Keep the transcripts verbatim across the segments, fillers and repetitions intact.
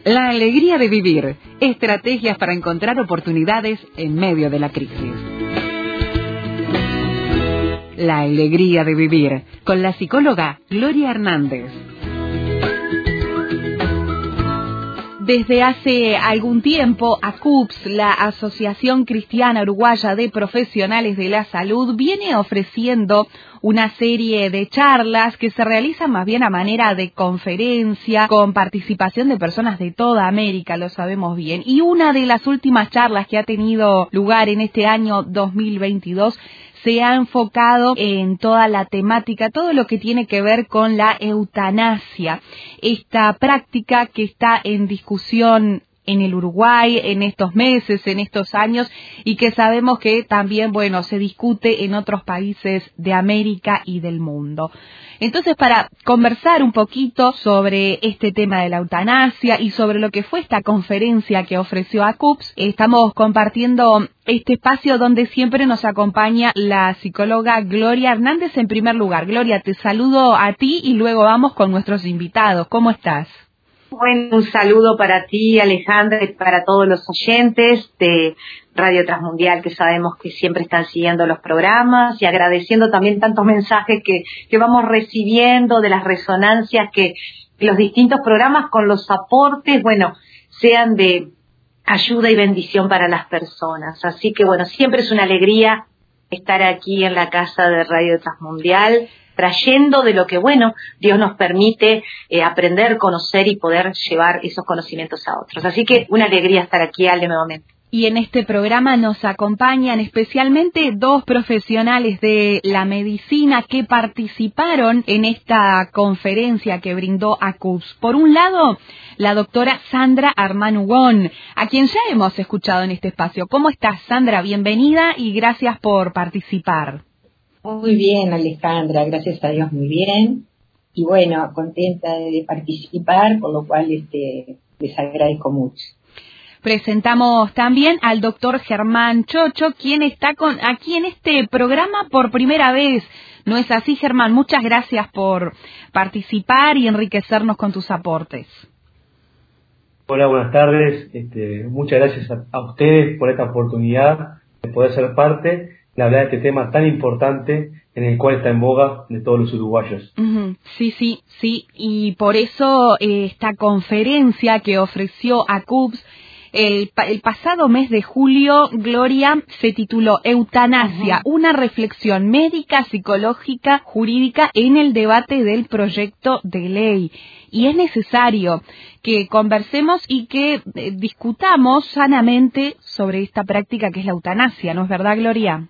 La alegría de vivir. Estrategias para encontrar oportunidades en medio de la crisis. La alegría de vivir. Con la psicóloga Gloria Hernández. Desde hace algún tiempo, A C U P S, la Asociación Cristiana Uruguaya de Profesionales de la Salud, viene ofreciendo una serie de charlas que se realizan más bien a manera de conferencia, con participación de personas de toda América, lo sabemos bien. Y una de las últimas charlas que ha tenido lugar en este año dos mil veintidós se ha enfocado en toda la temática, todo lo que tiene que ver con la eutanasia, esta práctica que está en discusión en el Uruguay en estos meses, en estos años, y que sabemos que también, bueno, se discute en otros países de América y del mundo. Entonces, para conversar un poquito sobre este tema de la eutanasia y sobre lo que fue esta conferencia que ofreció A C U P S, estamos compartiendo este espacio donde siempre nos acompaña la psicóloga Gloria Hernández en primer lugar. Gloria, te saludo a ti y luego vamos con nuestros invitados. ¿Cómo estás? Bueno, un saludo para ti, Alejandra, y para todos los oyentes de Radio Transmundial, que sabemos que siempre están siguiendo los programas, y agradeciendo también tantos mensajes que, que vamos recibiendo de las resonancias que los distintos programas con los aportes, bueno, sean de ayuda y bendición para las personas. Así que, bueno, siempre es una alegría estar aquí en la casa de Radio Transmundial, trayendo de lo que, bueno, Dios nos permite eh, aprender, conocer y poder llevar esos conocimientos a otros. Así que una alegría estar aquí, Ale, nuevamente. Y en este programa nos acompañan especialmente dos profesionales de la medicina que participaron en esta conferencia que brindó A C U P S. Por un lado, la doctora Sandra Armanugón, a quien ya hemos escuchado en este espacio. ¿Cómo estás, Sandra? Bienvenida y gracias por participar. Muy bien, Alejandra, gracias a Dios, muy bien. Y bueno, contenta de participar, por lo cual este, les agradezco mucho. Presentamos también al doctor Germán Chocho, quien está con aquí en este programa por primera vez. ¿No es así, Germán? Muchas gracias por participar y enriquecernos con tus aportes. Hola, buenas tardes. Este, muchas gracias a, a ustedes por esta oportunidad de poder ser parte de hablar de este tema tan importante en el cual está en boga de todos los uruguayos. Uh-huh. Sí, sí, sí. Y por eso eh, esta conferencia que ofreció A C U P S El, el pasado mes de julio, Gloria, se tituló Eutanasia, uh-huh. una reflexión médica, psicológica, jurídica en el debate del proyecto de ley. Y es necesario que conversemos y que eh, discutamos sanamente sobre esta práctica que es la eutanasia, ¿no es verdad, Gloria?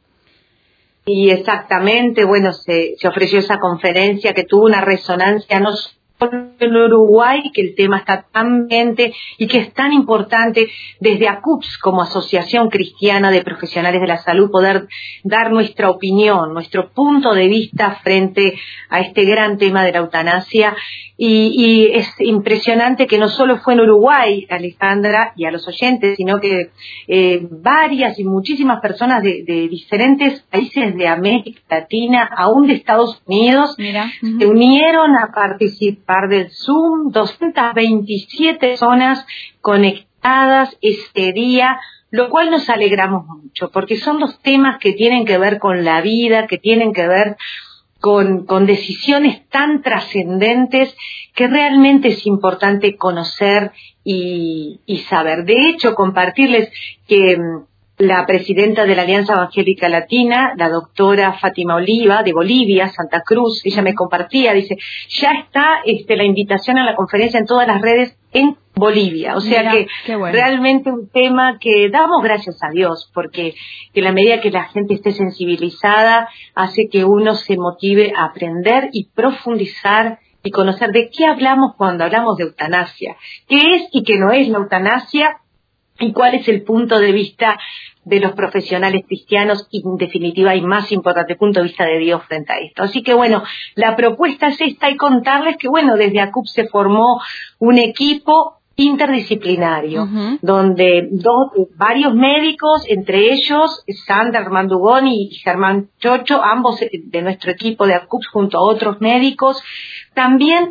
Y exactamente, bueno, se, se ofreció esa conferencia que tuvo una resonancia no solo en Uruguay, que el tema está tan vigente y que es tan importante desde A C U P S como Asociación Cristiana de Profesionales de la Salud poder dar nuestra opinión, nuestro punto de vista frente a este gran tema de la eutanasia. Y, y es impresionante que no solo fue en Uruguay, Alejandra, y a los oyentes, sino que eh, varias y muchísimas personas de, de diferentes países de América Latina, aún de Estados Unidos, Mira, uh-huh. se unieron a participar del Zoom, doscientas veintisiete personas conectadas ese día, lo cual nos alegramos mucho, porque son dos temas que tienen que ver con la vida, que tienen que ver Con, con decisiones tan trascendentes que realmente es importante conocer y, y saber. De hecho, compartirles que um, la presidenta de la Alianza Evangélica Latina, la doctora Fátima Oliva, de Bolivia, Santa Cruz, ella me compartía, dice, ya está este, la invitación a la conferencia en todas las redes en Bolivia, o sea Mira, que bueno. Realmente un tema que damos gracias a Dios, porque que la medida que la gente esté sensibilizada hace que uno se motive a aprender y profundizar y conocer de qué hablamos cuando hablamos de eutanasia, qué es y qué no es la eutanasia y cuál es el punto de vista de los profesionales cristianos y en definitiva y más importante punto de vista de Dios frente a esto. Así que bueno, la propuesta es esta y contarles que bueno, desde A C U P S se formó un equipo interdisciplinario, uh-huh. donde dos, varios médicos, entre ellos Sandra Armanugón y Germán Chocho, ambos de nuestro equipo de A C U P S junto a otros médicos, también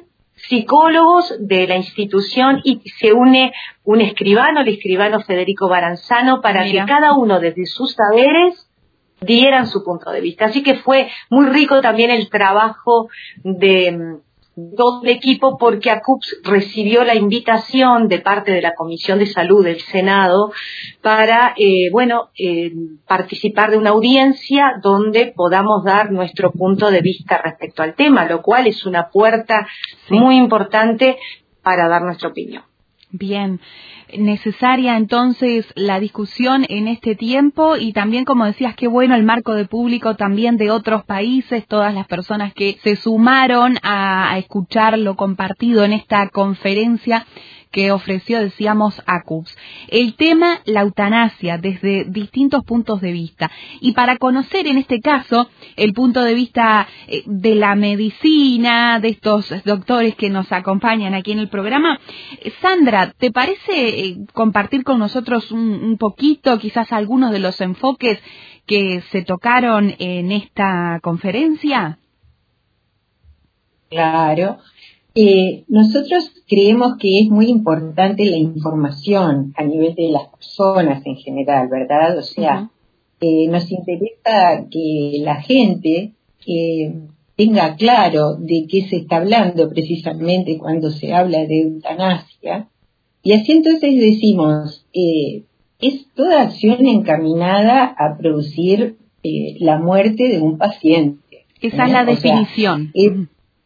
psicólogos de la institución y se une un escribano, el escribano Federico Baranzano, para Mira. que cada uno desde sus saberes dieran su punto de vista. Así que fue muy rico también el trabajo de todo el equipo, porque ACUPS recibió la invitación de parte de la Comisión de Salud del Senado para, eh, bueno, eh, participar de una audiencia donde podamos dar nuestro punto de vista respecto al tema, lo cual es una puerta sí. muy importante para dar nuestra opinión. Bien, necesaria entonces la discusión en este tiempo y también, como decías, qué bueno el marco de público también de otros países, todas las personas que se sumaron a, a escuchar lo compartido en esta conferencia que ofreció, decíamos, ACUPS. El tema, la eutanasia, desde distintos puntos de vista. Y para conocer, en este caso, el punto de vista de la medicina, de estos doctores que nos acompañan aquí en el programa, Sandra, ¿te parece compartir con nosotros un, un poquito, quizás algunos de los enfoques que se tocaron en esta conferencia? Claro. Eh, nosotros creemos que es muy importante la información a nivel de las personas en general, ¿verdad? O sea, uh-huh. eh, nos interesa que la gente eh, tenga claro de qué se está hablando precisamente cuando se habla de eutanasia. Y así entonces decimos, eh, es toda acción encaminada a producir eh, la muerte de un paciente. Esa ¿eh? es la definición. O sea, es,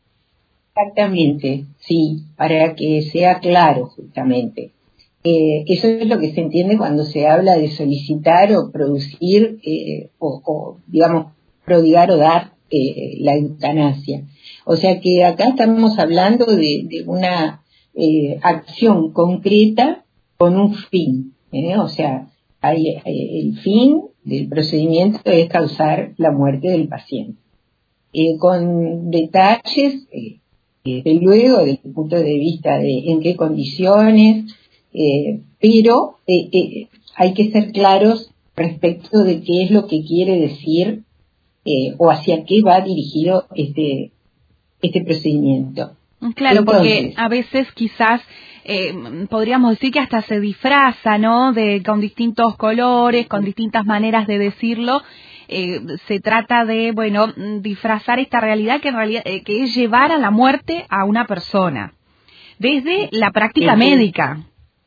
Exactamente, sí, para que sea claro justamente. Eh, eso es lo que se entiende cuando se habla de solicitar o producir, eh, o, o digamos, prodigar o dar eh, la eutanasia. O sea que acá estamos hablando de, de una eh, acción concreta con un fin, ¿eh? O sea, hay, hay, el fin del procedimiento es causar la muerte del paciente. Eh, con detalles... Eh, Desde luego, desde el punto de vista de en qué condiciones, eh, pero eh, eh, hay que ser claros respecto de qué es lo que quiere decir eh, o hacia qué va dirigido este este procedimiento. Claro, entonces, porque a veces quizás eh, podríamos decir que hasta se disfraza, ¿no? De con distintos colores, con distintas maneras de decirlo. Eh, se trata de, bueno, disfrazar esta realidad que en realidad eh, que es llevar a la muerte a una persona desde la práctica Bien. médica.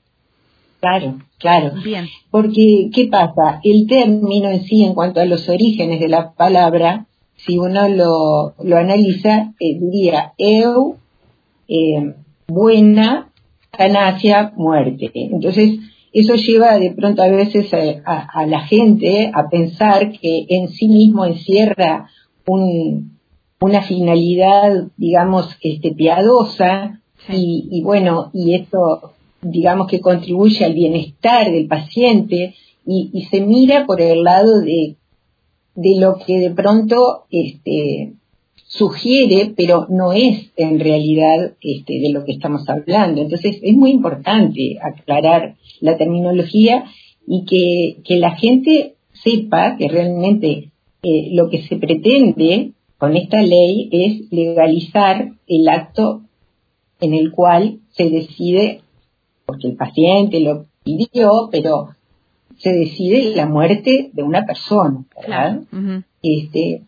Claro, claro. Bien. Porque, ¿qué pasa? El término en sí, en cuanto a los orígenes de la palabra, si uno lo, lo analiza, eh, diría eu, eh, buena, eutanasia, muerte. Entonces, eso lleva de pronto a veces a, a, a la gente a pensar que en sí mismo encierra un, una finalidad, digamos, este, piadosa, sí. y, y bueno, y esto, digamos, que contribuye al bienestar del paciente, y, y se mira por el lado de, de lo que de pronto este, sugiere, pero no es en realidad este, de lo que estamos hablando. Entonces es muy importante aclarar la terminología y que, que la gente sepa que realmente eh, lo que se pretende con esta ley es legalizar el acto en el cual se decide, porque el paciente lo pidió, pero se decide la muerte de una persona, ¿verdad? Claro. Uh-huh. Este,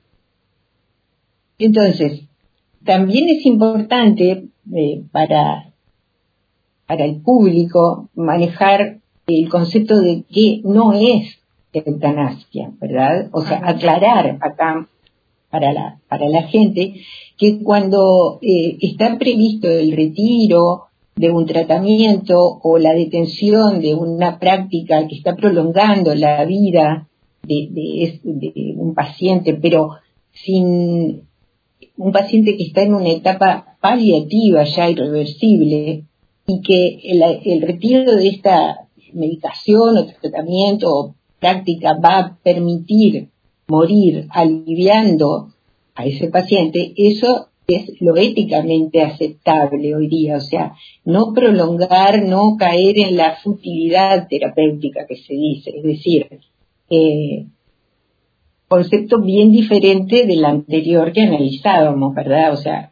entonces, también es importante eh, para, para el público manejar el concepto de que no es eutanasia, ¿verdad? O sea, aclarar acá para la, para la gente que cuando eh, está previsto el retiro de un tratamiento o la detención de una práctica que está prolongando la vida de, de, de un paciente, pero sin un paciente que está en una etapa paliativa ya irreversible, y que el, el retiro de esta medicación o tratamiento o práctica va a permitir morir aliviando a ese paciente, eso es lo éticamente aceptable hoy día. O sea, no prolongar, no caer en la futilidad terapéutica que se dice, es decir, eh, concepto bien diferente del anterior que analizábamos, ¿verdad? O sea,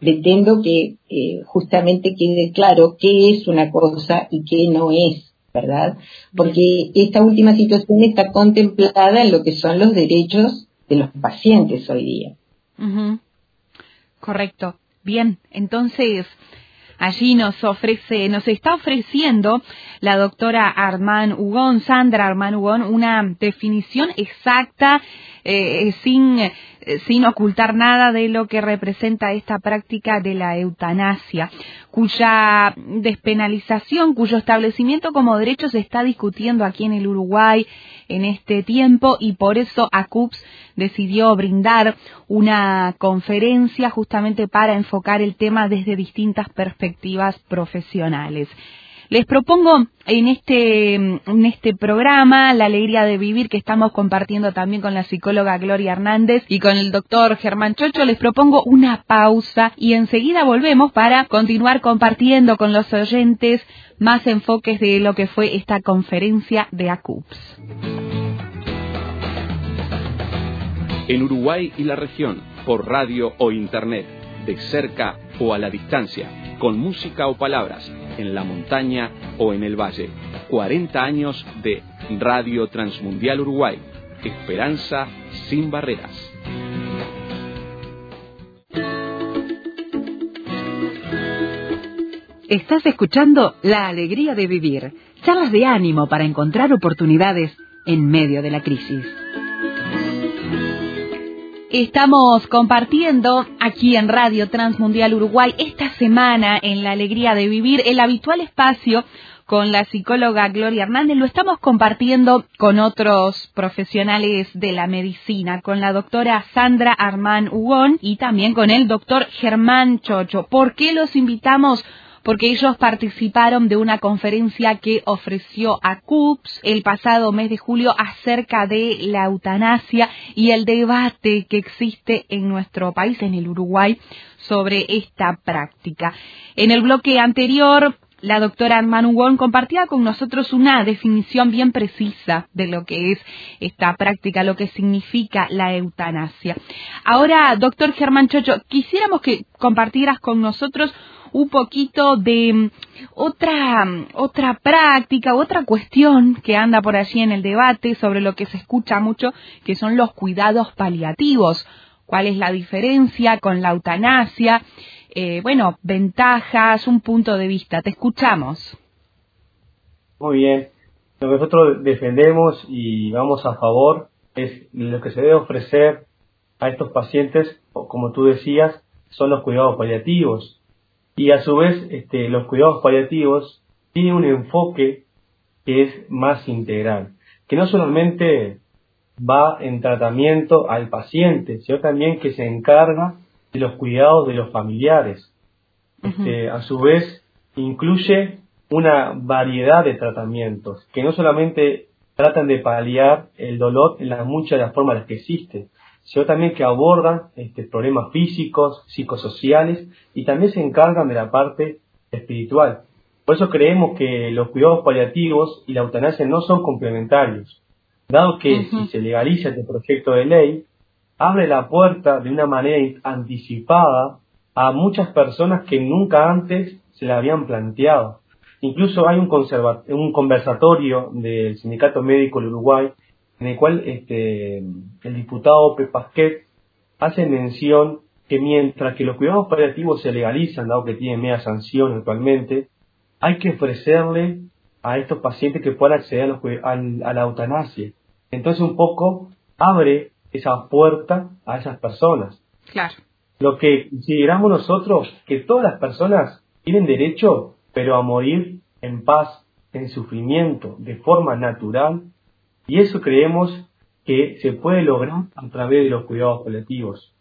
pretendo que eh, justamente quede claro qué es una cosa y qué no es, ¿verdad? Porque esta última situación está contemplada en lo que son los derechos de los pacientes hoy día. Uh-huh. Correcto. Bien, entonces allí nos ofrece, nos está ofreciendo la doctora Armand Hugon, Sandra Armand Hugon, una definición exacta, eh, sin, eh, sin ocultar nada de lo que representa esta práctica de la eutanasia, cuya despenalización, cuyo establecimiento como derecho se está discutiendo aquí en el Uruguay en este tiempo, y por eso A C U P S decidió brindar una conferencia justamente para enfocar el tema desde distintas perspectivas profesionales. Les propongo en este, en este programa, La Alegría de Vivir, que estamos compartiendo también con la psicóloga Gloria Hernández y con el doctor Germán Chocho, les propongo una pausa y enseguida volvemos para continuar compartiendo con los oyentes más enfoques de lo que fue esta conferencia de A C U P S. En Uruguay y la región, por radio o internet, de cerca o a la distancia, con música o palabras, en la montaña o en el valle. cuarenta años de Radio Transmundial Uruguay. Esperanza sin barreras. Estás escuchando La Alegría de Vivir, charlas de ánimo para encontrar oportunidades en medio de la crisis. Estamos compartiendo aquí en Radio Transmundial Uruguay esta semana en La Alegría de Vivir el habitual espacio con la psicóloga Gloria Hernández. Lo estamos compartiendo con otros profesionales de la medicina, con la doctora Sandra Armand Hugon y también con el doctor Germán Chocho. ¿Por qué los invitamos? Porque ellos participaron de una conferencia que ofreció A C U P S el pasado mes de julio acerca de la eutanasia y el debate que existe en nuestro país, en el Uruguay, sobre esta práctica. En el bloque anterior, la doctora Armand Hugon compartía con nosotros una definición bien precisa de lo que es esta práctica, lo que significa la eutanasia. Ahora, doctor Germán Chocho, quisiéramos que compartieras con nosotros un poquito de otra otra práctica, otra cuestión que anda por allí en el debate, sobre lo que se escucha mucho, que son los cuidados paliativos. ¿Cuál es la diferencia con la eutanasia? Eh, bueno, ventajas, un punto de vista. Te escuchamos. Muy bien. Lo que nosotros defendemos y vamos a favor es lo que se debe ofrecer a estos pacientes, como tú decías, son los cuidados paliativos. Y a su vez, este, los cuidados paliativos tienen un enfoque que es más integral, que no solamente va en tratamiento al paciente, sino también que se encarga de los cuidados de los familiares. Uh-huh. Este, a su vez, incluye una variedad de tratamientos, que no solamente tratan de paliar el dolor en las muchas de las formas en las que existe, sino también que abordan este, problemas físicos, psicosociales, y también se encargan de la parte espiritual. Por eso creemos que los cuidados paliativos y la eutanasia no son complementarios, dado que uh-huh. si se legaliza este proyecto de ley, abre la puerta de una manera anticipada a muchas personas que nunca antes se la habían planteado. Incluso hay un, conserva- un conversatorio del Sindicato Médico del Uruguay en el cual este, el diputado Pepe Pasquet hace mención que mientras que los cuidados paliativos se legalizan, dado que tienen media sanción actualmente, hay que ofrecerle a estos pacientes que puedan acceder a, los, a, a la eutanasia. Entonces un poco abre esa puerta a esas personas. Claro. Lo que consideramos nosotros, que todas las personas tienen derecho, pero a morir en paz, en sufrimiento, de forma natural. Y eso creemos que se puede lograr a través de los cuidados paliativos.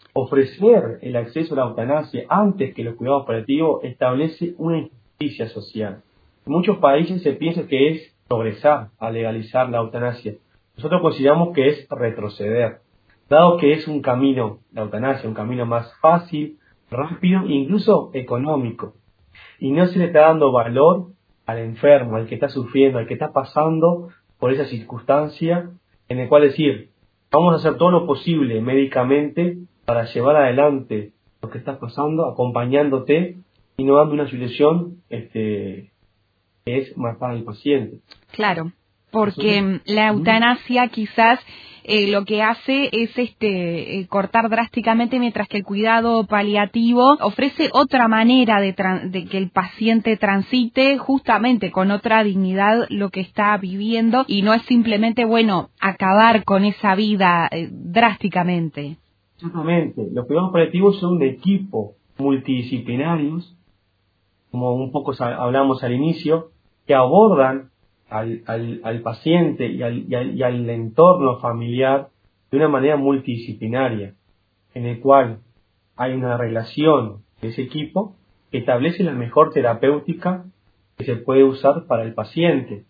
Ofrecer el acceso a la eutanasia antes que los cuidados paliativos establece una injusticia social. En muchos países se piensa que es progresar a legalizar la eutanasia. Nosotros consideramos que es retroceder, dado que es un camino, la eutanasia, un camino más fácil, rápido e incluso económico. Y no se le está dando valor al enfermo, al que está sufriendo, al que está pasando por esa circunstancia, en el cual decir, vamos a hacer todo lo posible médicamente para llevar adelante lo que estás pasando, acompañándote y no dando una solución este, que es matar al paciente. Claro, porque la eutanasia quizás eh, lo que hace es este eh, cortar drásticamente, mientras que el cuidado paliativo ofrece otra manera de, de que el paciente transite justamente con otra dignidad lo que está viviendo, y no es simplemente, bueno, acabar con esa vida eh, drásticamente. Exactamente. Los cuidados paliativos son un equipo multidisciplinarios, como un poco hablamos al inicio, que abordan al, al, al paciente y al, y, al, y al entorno familiar de una manera multidisciplinaria, en el cual hay una relación de ese equipo que establece la mejor terapéutica que se puede usar para el paciente.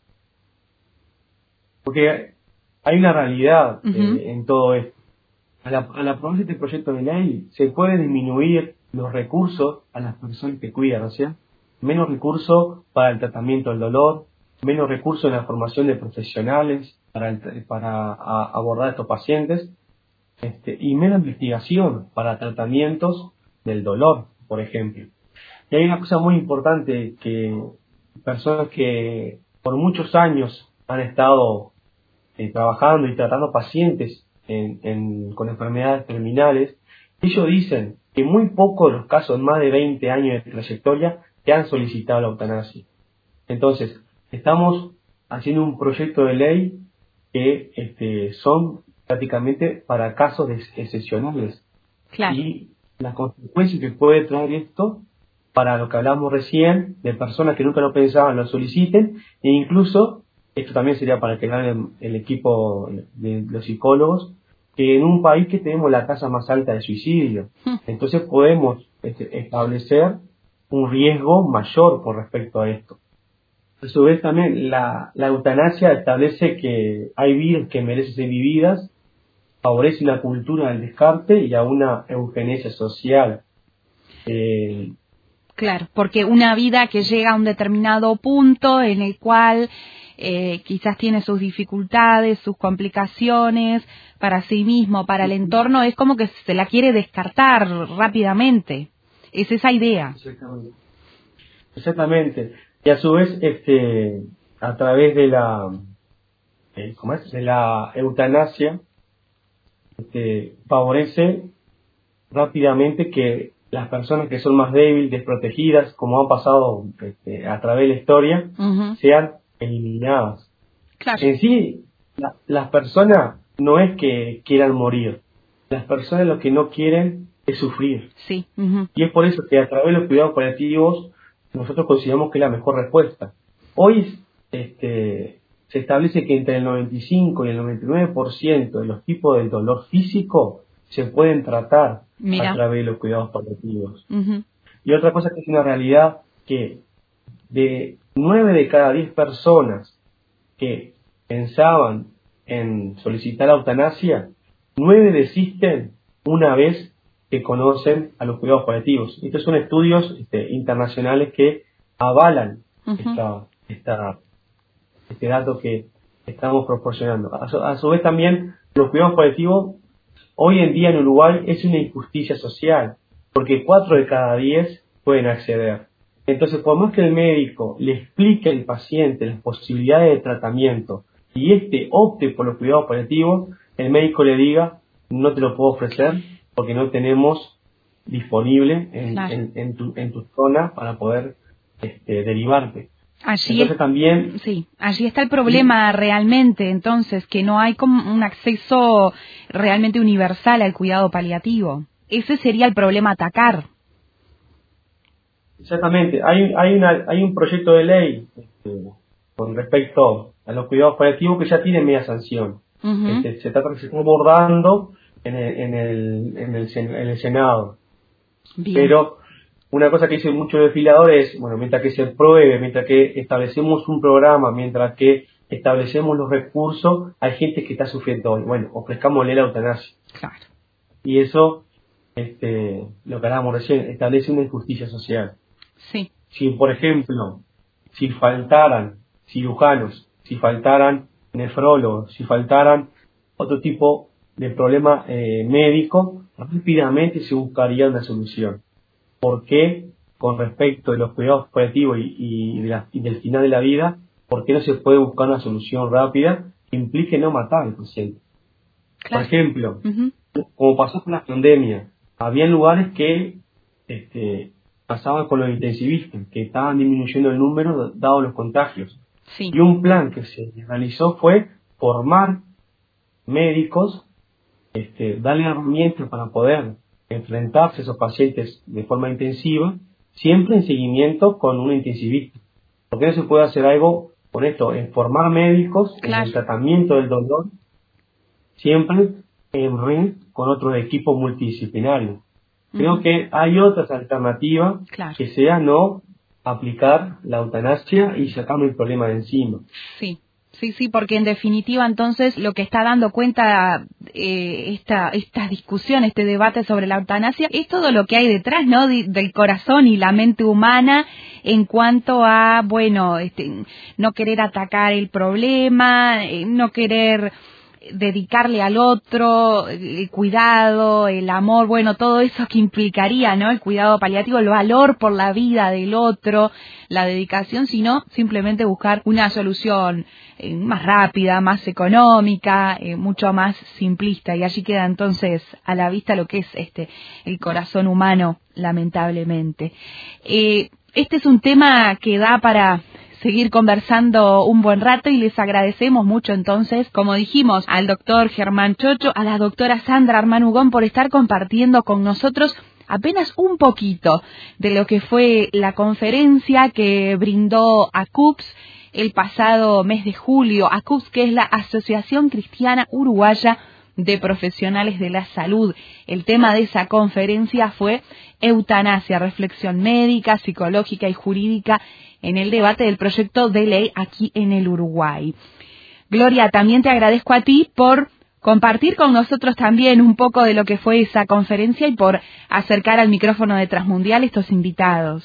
Porque hay una realidad uh-huh. eh, en todo esto. Al, al aprobarse este proyecto de ley, se puede disminuir los recursos a las personas que cuidan, o sea, menos recursos para el tratamiento del dolor, menos recursos en la formación de profesionales para, el, para a, abordar a estos pacientes, este, y menos investigación para tratamientos del dolor, por ejemplo. Y hay una cosa muy importante, que personas que por muchos años han estado eh, trabajando y tratando pacientes en, en, con enfermedades terminales, ellos dicen que muy pocos de los casos, más de veinte años de trayectoria, que han solicitado la eutanasia. Entonces, estamos haciendo un proyecto de ley que este, son prácticamente para casos excepcionales. Claro. Y las consecuencias que puede traer esto para lo que hablamos recién, de personas que nunca lo pensaban, lo soliciten, e incluso, esto también sería para que ganen el equipo de los psicólogos, que en un país que tenemos la tasa más alta de suicidio, entonces podemos este, establecer un riesgo mayor por respecto a esto. A su vez también la, la eutanasia establece que hay vidas que merecen ser vividas, favorece una cultura del descarte y a una eugenesia social. Eh, claro, porque una vida que llega a un determinado punto en el cual eh, quizás tiene sus dificultades, sus complicaciones para sí mismo, para el entorno, es como que se la quiere descartar rápidamente. Es esa idea. Exactamente. Exactamente. Y a su vez, este, a través de la, eh, ¿cómo es? de la eutanasia, este, favorece rápidamente que las personas que son más débiles, desprotegidas, como han pasado este, a través de la historia, uh-huh. sean eliminadas. Claro. En sí, la, las personas no es que quieran morir, las personas lo que no quieren es sufrir. Sí. Uh-huh. Y es por eso que a través de los cuidados paliativos nosotros consideramos que es la mejor respuesta. Hoy este, se establece que entre el noventa y cinco y el noventa y nueve por ciento de los tipos de dolor físico se pueden tratar Mira. a través de los cuidados paliativos. Uh-huh. Y otra cosa que es una realidad, que de nueve de cada diez personas que pensaban en solicitar la eutanasia, nueve desisten una vez que conocen a los cuidados paliativos. Estos son estudios este, internacionales que avalan uh-huh. esta, esta, este dato que estamos proporcionando. A su, a su vez también, los cuidados paliativos hoy en día en Uruguay es una injusticia social, porque cuatro de cada diez pueden acceder. Entonces, por más que el médico le explique al paciente las posibilidades de tratamiento y éste opte por los cuidados paliativos, el médico le diga, no te lo puedo ofrecer porque no tenemos disponible en, claro. en, en, tu, en tu zona para poder este, derivarte. Allí entonces también sí, allí está el problema sí. realmente, entonces, que no hay como un acceso realmente universal al cuidado paliativo. Ese sería el problema a atacar. Exactamente. Hay, hay, una, hay un proyecto de ley este, con respecto a los cuidados paliativos que ya tiene media sanción. Uh-huh. Este, se está, se está abordando en el, en el, en el, en el Senado. Bien. Pero una cosa que dicen muchos desfiladores es, bueno, mientras que se pruebe, mientras que establecemos un programa, mientras que establecemos los recursos, hay gente que está sufriendo hoy. Bueno, ofrezcámosle la eutanasia. Claro. Y eso, este, lo que hablábamos recién, establece una injusticia social. Sí. Si, por ejemplo, si faltaran cirujanos, si faltaran nefrólogos, si faltaran otro tipo del problema eh, médico, rápidamente se buscaría una solución. ¿Por qué? Con respecto de los cuidados paliativos y, y, de la, y del final de la vida, ¿por qué no se puede buscar una solución rápida que implique no matar al paciente? Claro. Por ejemplo, uh-huh. como pasó con la pandemia, había lugares que este, pasaban con los intensivistas, que estaban disminuyendo el número dado los contagios. Sí. Y un plan que se realizó fue formar médicos, este, darle herramientas para poder enfrentarse a esos pacientes de forma intensiva, siempre en seguimiento con un intensivista. ¿Por qué no se puede hacer algo con esto? En formar médicos, claro. en el tratamiento del dolor, siempre en red con otros equipos multidisciplinarios. Uh-huh. Creo que hay otras alternativas, claro. que sea no aplicar la eutanasia y sacarme el problema de encima. Sí. Sí, sí, porque en definitiva entonces lo que está dando cuenta eh, esta esta discusión, este debate sobre la eutanasia, es todo lo que hay detrás, ¿no? De, del corazón y la mente humana en cuanto a, bueno, este, no querer atacar el problema, eh, no querer dedicarle al otro el cuidado, el amor, bueno, todo eso que implicaría, ¿no? El cuidado paliativo, el valor por la vida del otro, la dedicación, sino simplemente buscar una solución eh, más rápida, más económica, eh, mucho más simplista, y allí queda entonces a la vista lo que es este el corazón humano, lamentablemente. Eh, este es un tema que da para seguir conversando un buen rato y les agradecemos mucho entonces, como dijimos, al doctor Germán Chocho, a la doctora Sandra Armán Ugón por estar compartiendo con nosotros apenas un poquito de lo que fue la conferencia que brindó A C U P S el pasado mes de julio. A C U P S, que es la Asociación Cristiana Uruguaya de Profesionales de la Salud. El tema de esa conferencia fue eutanasia, reflexión médica, psicológica y jurídica en el debate del proyecto de ley aquí en el Uruguay. Gloria, también te agradezco a ti por compartir con nosotros también un poco de lo que fue esa conferencia y por acercar al micrófono de Transmundial estos invitados.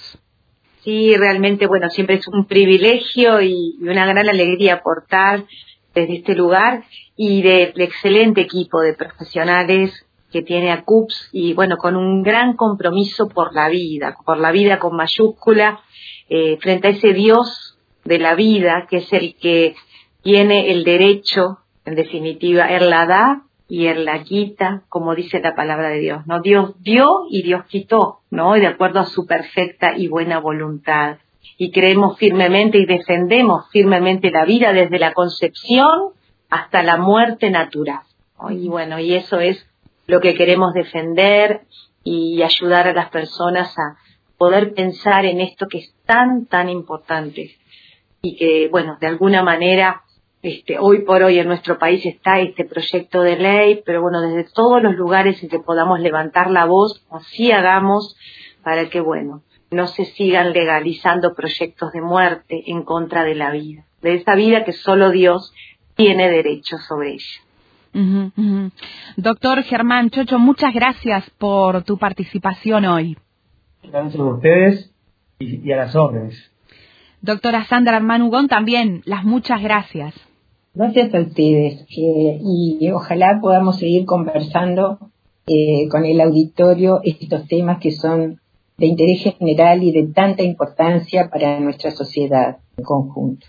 Sí, realmente, bueno, siempre es un privilegio y una gran alegría aportar desde este lugar y del excelente equipo de profesionales que tiene A C U P S y, bueno, con un gran compromiso por la vida, por la vida con mayúscula, eh, frente a ese Dios de la vida, que es el que tiene el derecho, en definitiva, Él la da y Él la quita, como dice la palabra de Dios, ¿no? Dios dio y Dios quitó, ¿no? Y de acuerdo a su perfecta y buena voluntad. Y creemos firmemente y defendemos firmemente la vida desde la concepción hasta la muerte natural, ¿no? Y bueno, y eso es lo que queremos defender y ayudar a las personas a poder pensar en esto que es tan, tan importante y que, bueno, de alguna manera, este, hoy por hoy en nuestro país está este proyecto de ley, pero bueno, desde todos los lugares en que podamos levantar la voz, así hagamos para que, bueno, no se sigan legalizando proyectos de muerte en contra de la vida, de esa vida que solo Dios tiene derecho sobre ella. Uh-huh, uh-huh. Doctor Germán Chocho, muchas gracias por tu participación hoy. Gracias a ustedes y, y a las órdenes. Doctora Sandra Armán Ugón, también las muchas gracias. Gracias a ustedes eh, y ojalá podamos seguir conversando eh, con el auditorio estos temas que son de interés general y de tanta importancia para nuestra sociedad en conjunto.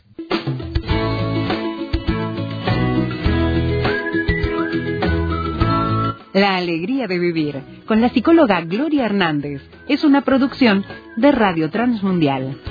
La alegría de vivir, con la psicóloga Gloria Hernández, es una producción de Radio Transmundial.